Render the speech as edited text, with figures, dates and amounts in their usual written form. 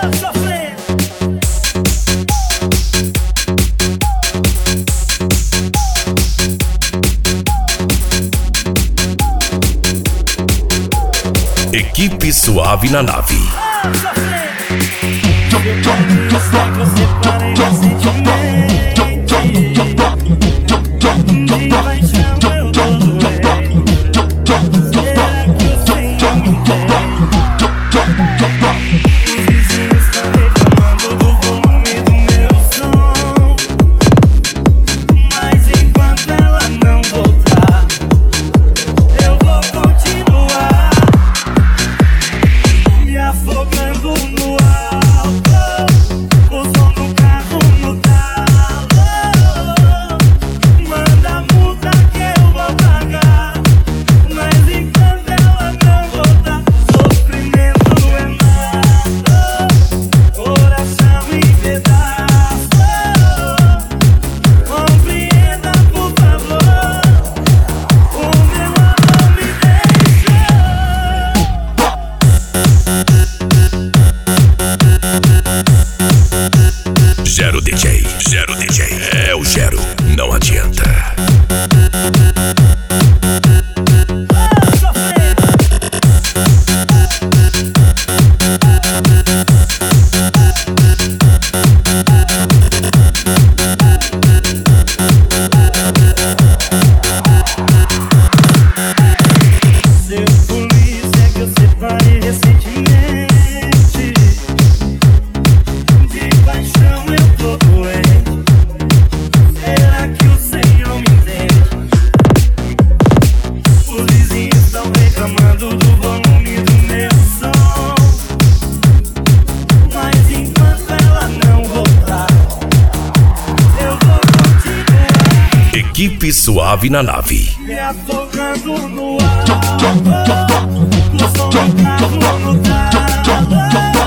Equipe Suave na nave. Gero DJ, é o Gero, não adianta. Seu polícia que eu separei recentemente. De paixão eu tô doente. Será que o Senhor me entende? Os vizinhos estão reclamando do volume do meu som, mas enquanto ela não voltar, eu vou continuar. Equipe Suave na nave. Me afogando no ar, o som do carro no talo.